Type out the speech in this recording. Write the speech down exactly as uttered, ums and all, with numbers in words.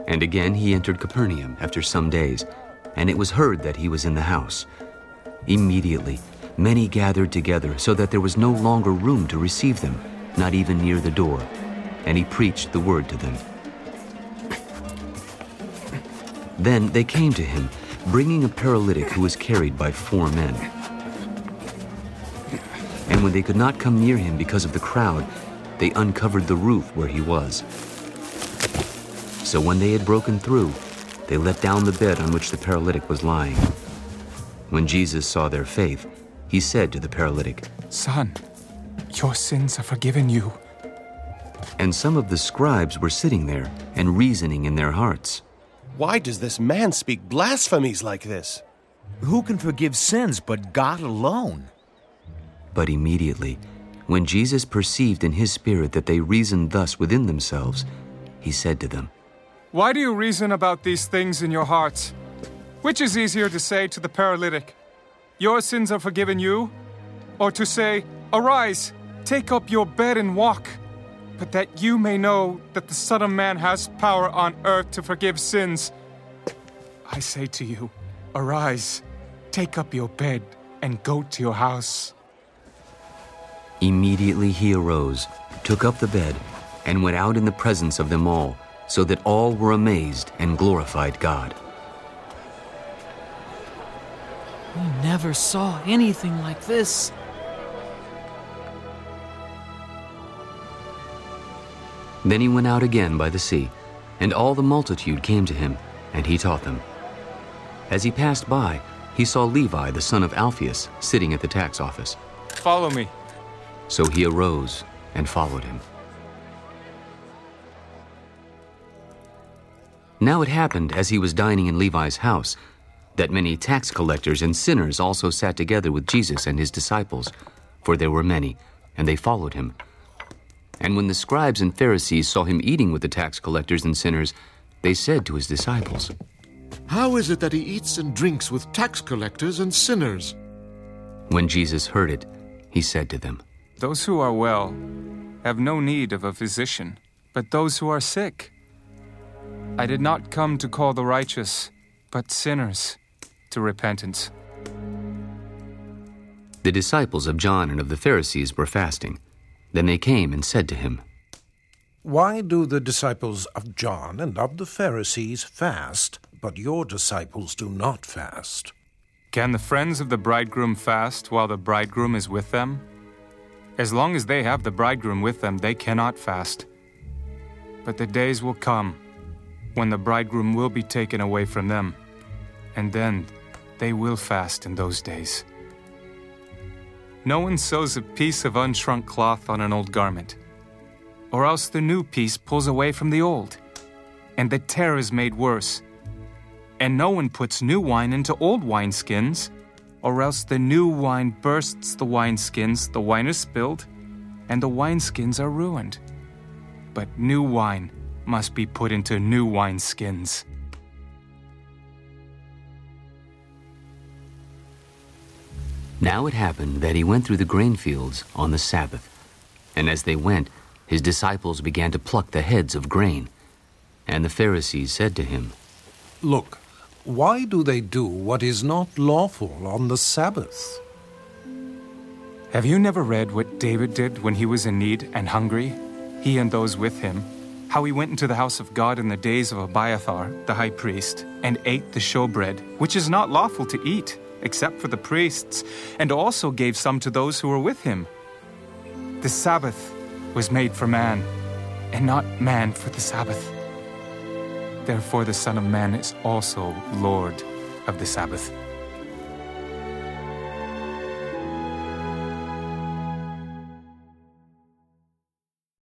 And again he entered Capernaum after some days, and it was heard that he was in the house. Immediately many gathered together, so that there was no longer room to receive them, not even near the door. And he preached the word to them. Then they came to him, bringing a paralytic who was carried by four men. And when they could not come near him because of the crowd, they uncovered the roof where he was. So when they had broken through, they let down the bed on which the paralytic was lying. When Jesus saw their faith, he said to the paralytic, "Son, your sins are forgiven you." And some of the scribes were sitting there and reasoning in their hearts, "Why does this man speak blasphemies like this? Who can forgive sins but God alone?" But immediately, when Jesus perceived in his spirit that they reasoned thus within themselves, he said to them, "Why do you reason about these things in your hearts? Which is easier to say to the paralytic, 'Your sins are forgiven you,' or to say, 'Arise, take up your bed and walk'? But that you may know that the Son of Man has power on earth to forgive sins. I say to you, arise, take up your bed, and go to your house." Immediately he arose, took up the bed, and went out in the presence of them all, so that all were amazed and glorified God. We never saw anything like this. Then he went out again by the sea, and all the multitude came to him, and he taught them. As he passed by, he saw Levi the son of Alphaeus sitting at the tax office. "Follow me." So he arose and followed him. Now it happened, as he was dining in Levi's house, that many tax collectors and sinners also sat together with Jesus and his disciples, for there were many, and they followed him. And when the scribes and Pharisees saw him eating with the tax collectors and sinners, they said to his disciples, "How is it that he eats and drinks with tax collectors and sinners?" When Jesus heard it, he said to them, "Those who are well have no need of a physician, but those who are sick. I did not come to call the righteous, but sinners to repentance." The disciples of John and of the Pharisees were fasting. Then they came and said to him, "Why do the disciples of John and of the Pharisees fast, but your disciples do not fast?" Can the friends of the bridegroom fast while the bridegroom is with them? As long as they have the bridegroom with them, they cannot fast. But the days will come when the bridegroom will be taken away from them, and then they will fast in those days. No one sews a piece of unshrunk cloth on an old garment, or else the new piece pulls away from the old, and the tear is made worse. And no one puts new wine into old wineskins, or else the new wine bursts the wineskins, the wine is spilled, and the wineskins are ruined. But new wine must be put into new wineskins." Now it happened that he went through the grain fields on the Sabbath. And as they went, his disciples began to pluck the heads of grain. And the Pharisees said to him, "Look, why do they do what is not lawful on the Sabbath?" Have you never read what David did when he was in need and hungry, he and those with him? How he went into the house of God in the days of Abiathar, the high priest, and ate the showbread, which is not lawful to eat, except for the priests, and also gave some to those who were with him. The Sabbath was made for man, and not man for the Sabbath. Therefore the Son of Man is also Lord of the Sabbath."